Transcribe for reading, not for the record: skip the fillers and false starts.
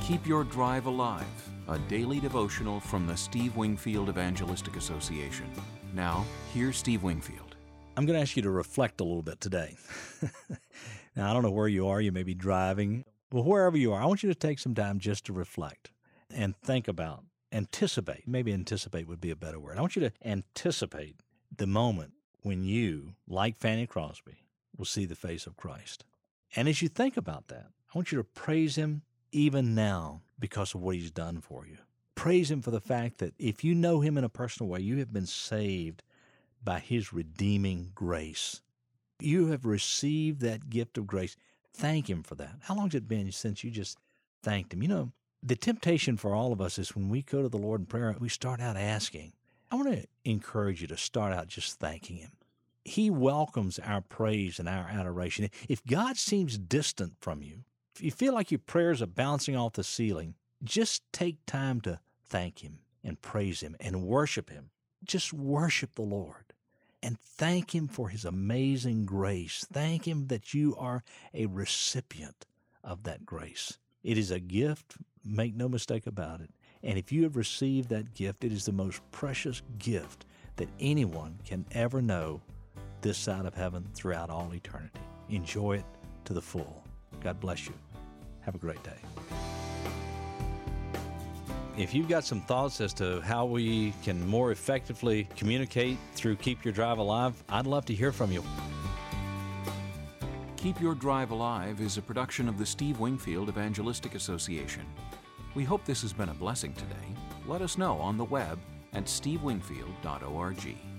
Keep Your Drive Alive, a daily devotional from the Steve Wingfield Evangelistic Association. Now, here's Steve Wingfield. I'm going to ask you to reflect a little bit today. Now, I don't know where you are. You may be driving. Well, wherever you are, I want you to take some time just to reflect and think about, anticipate. Maybe anticipate would be a better word. I want you to anticipate the moment when you, like Fanny Crosby, will see the face of Christ. And as you think about that, I want you to praise Him even now because of what He's done for you. Praise Him for the fact that if you know Him in a personal way, you have been saved by His redeeming grace. You have received that gift of grace. Thank Him for that. How long has it been since you just thanked Him? You know, the temptation for all of us is when we go to the Lord in prayer, we start out asking. I want to encourage you to start out just thanking Him. He welcomes our praise and our adoration. If God seems distant from you, if you feel like your prayers are bouncing off the ceiling, just take time to thank Him and praise Him and worship Him. Just worship the Lord and thank Him for His amazing grace. Thank Him that you are a recipient of that grace. It is a gift, make no mistake about it. And if you have received that gift, it is the most precious gift that anyone can ever know this side of heaven throughout all eternity. Enjoy it to the full. God bless you. Have a great day. If you've got some thoughts as to how we can more effectively communicate through Keep Your Drive Alive, I'd love to hear from you. Keep Your Drive Alive is a production of the Steve Wingfield Evangelistic Association. We hope this has been a blessing today. Let us know on the web at stevewingfield.org.